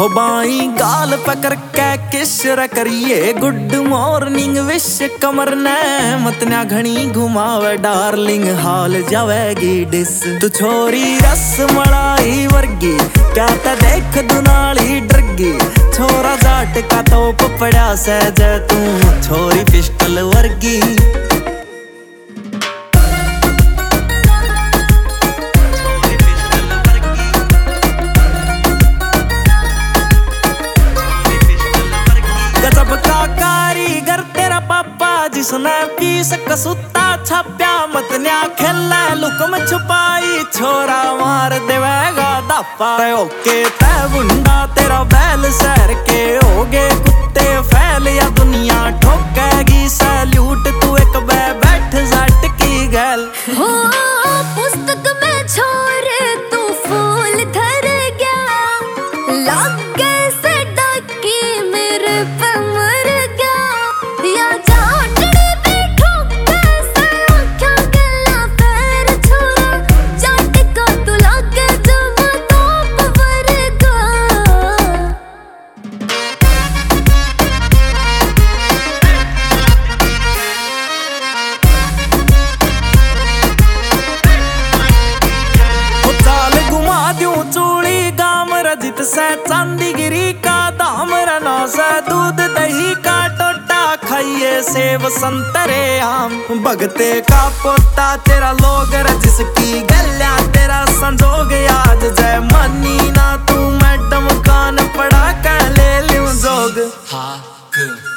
हो बाई गाल पकड़ के किशर करिए गुड मॉर्निंग विश कमर ने मतन्या घनी घुमावे डार्लिंग हाल जावेगी डिस तू छोरी रस मलाई वर्गी क्या ते देख दुनाली डरगी छोरा जाट का तोप पड़ा सहज तू छोरी पिस्टल वर्गी गजब का कारीगर तेरा पापा जिसने पीस कसूता छाप्या मतन्या खेला लुकम छुपाई छोरा मार देवेगा दापा ओके तै बुंडा तेरा बैल शहर के होगे कुत्ते फैल या दुनिया ठोकेगी सैल्यूट तू एक बैठ जाट की गैल हो पुस्तक में छोरे तू फूल धर गया लागे से डाकी मेरे पे मर गया या जाटड़े बैठो कैसे आँखों गला पैर छोरा जाट का तू लागे जब तो पवरगा चूड़ी गाम रजित से चांदीगिरी का दाम रना से दूध दही का टोटा खाइए सेब संतरे आम भगते का पोता तेरा लोग जिसकी गल्या तेरा संजोग याद जय मनी ना तू मैडम कान पड़ा कर ले लियो जोग। हाँ